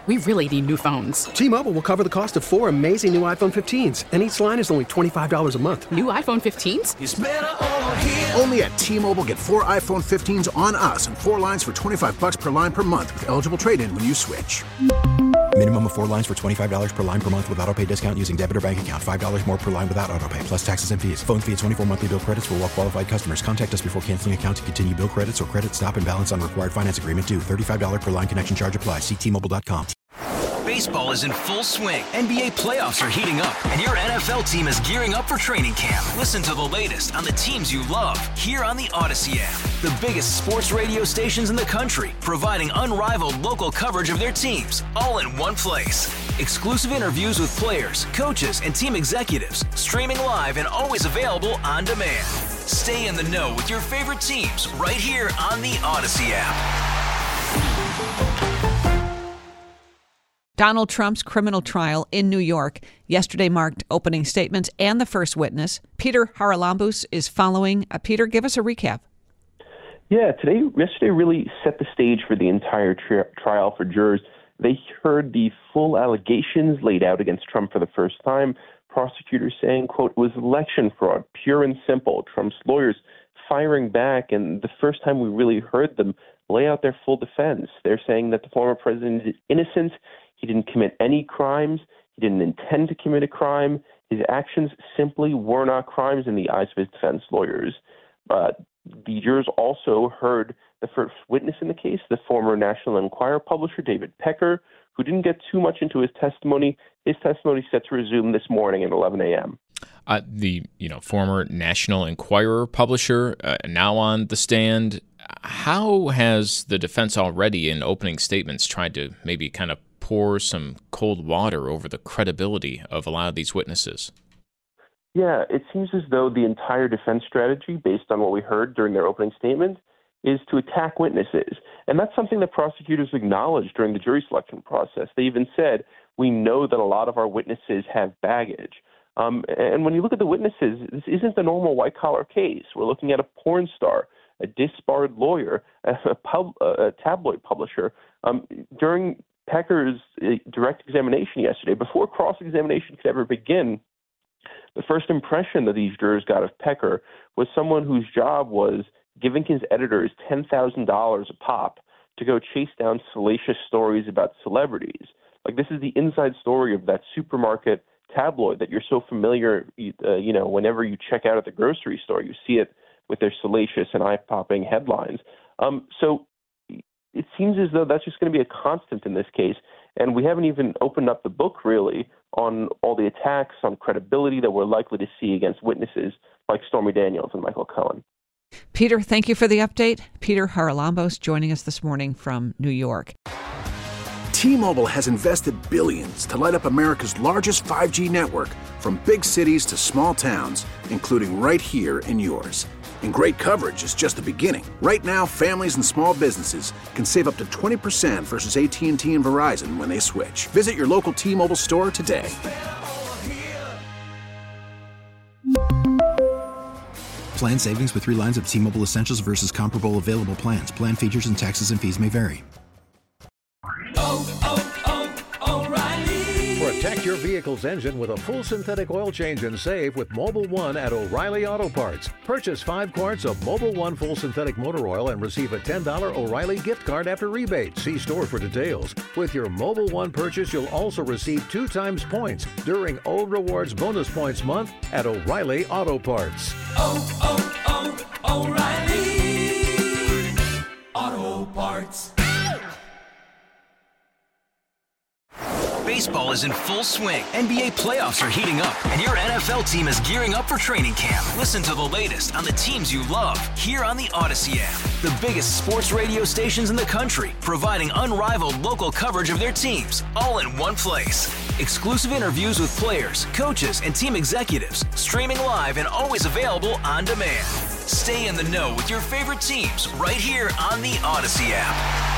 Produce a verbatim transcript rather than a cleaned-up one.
We really need new phones. T-Mobile will cover the cost of four amazing new iPhone fifteens, and each line is only twenty-five dollars a month. New iPhone fifteens? It's better over here. Only at T-Mobile, get four iPhone fifteens on us and four lines for twenty-five dollars per line per month with eligible trade-in when you switch. Minimum of four lines for twenty-five dollars per line per month with autopay discount using debit or bank account. five dollars more per line without autopay, plus taxes and fees. Phone fee at twenty-four monthly bill credits for well-qualified customers. Contact us before canceling account to continue bill credits or credit stop and balance on required finance agreement due. thirty-five dollars per line connection charge applies. See T Mobile dot com. Baseball is in full swing. N B A playoffs are heating up, and your N F L team is gearing up for training camp. Listen to the latest on the teams you love here on the Odyssey app. The biggest sports radio stations in the country, providing unrivaled local coverage of their teams, all in one place. Exclusive interviews with players, coaches, and team executives, streaming live and always available on demand. Stay in the know with your favorite teams right here on the Odyssey app. Donald Trump's criminal trial in New York yesterday marked opening statements and the first witness. Peter Haralambous is following. Uh, Peter, give us a recap. Yeah, today, yesterday really set the stage for the entire tri- trial for jurors. They heard the full allegations laid out against Trump for the first time. Prosecutors saying, quote, it was election fraud, pure and simple. Trump's lawyers firing back, and the first time we really heard them lay out their full defense. They're saying that the former president is innocent. He didn't commit any crimes. He didn't intend to commit a crime. His actions simply were not crimes in the eyes of his defense lawyers. Uh, the jurors also heard the first witness in the case, the former National Enquirer publisher, David Pecker, who didn't get too much into his testimony. His testimony is set to resume this morning at eleven a.m. Uh, the you know former National Enquirer publisher uh, now on the stand. How has the defense already in opening statements tried to maybe kind of pour some cold water over the credibility of a lot of these witnesses? Yeah, it seems as though the entire defense strategy, based on what we heard during their opening statement, is to attack witnesses. And that's something that prosecutors acknowledged during the jury selection process. They even said, we know that a lot of our witnesses have baggage. Um, and when you look at the witnesses, this isn't the normal white-collar case. We're looking at a porn star, a disbarred lawyer, a, pub, a tabloid publisher. Um, during Pecker's direct examination yesterday, before cross-examination could ever begin, the first impression that these jurors got of Pecker was someone whose job was giving his editors ten thousand dollars a pop to go chase down salacious stories about celebrities. Like, this is the inside story of that supermarket tabloid that you're so familiar, uh, you know, whenever you check out at the grocery store, you see it with their salacious and eye-popping headlines. Um, so it seems as though that's just going to be a constant in this case. And we haven't even opened up the book, really, on all the attacks on credibility that we're likely to see against witnesses like Stormy Daniels and Michael Cohen. Peter, thank you for the update. Peter Haralambous joining us this morning from New York. T-Mobile has invested billions to light up America's largest five G network, from big cities to small towns, including right here in yours. And great coverage is just the beginning. Right now, families and small businesses can save up to twenty percent versus A T and T and Verizon when they switch. Visit your local T-Mobile store today. Plan savings with three lines of T-Mobile Essentials versus comparable available plans. Plan features and taxes and fees may vary. Oh, oh, oh, O'Reilly. Protect your vehicle's engine with a full synthetic oil change and save with Mobil one at O'Reilly Auto Parts. Purchase five quarts of Mobil one full synthetic motor oil and receive a ten dollars O'Reilly gift card after rebate. See store for details. With your Mobil one purchase, you'll also receive two times points during O Rewards Bonus Points Month at O'Reilly Auto Parts. Oh, oh, oh, O'Reilly Auto Parts. Baseball is in full swing. N B A playoffs are heating up, and your N F L team is gearing up for training camp. Listen to the latest on the teams you love here on the Odyssey app. The biggest sports radio stations in the country, providing unrivaled local coverage of their teams, all in one place. Exclusive interviews with players, coaches, and team executives, streaming live and always available on demand. Stay in the know with your favorite teams right here on the Odyssey app.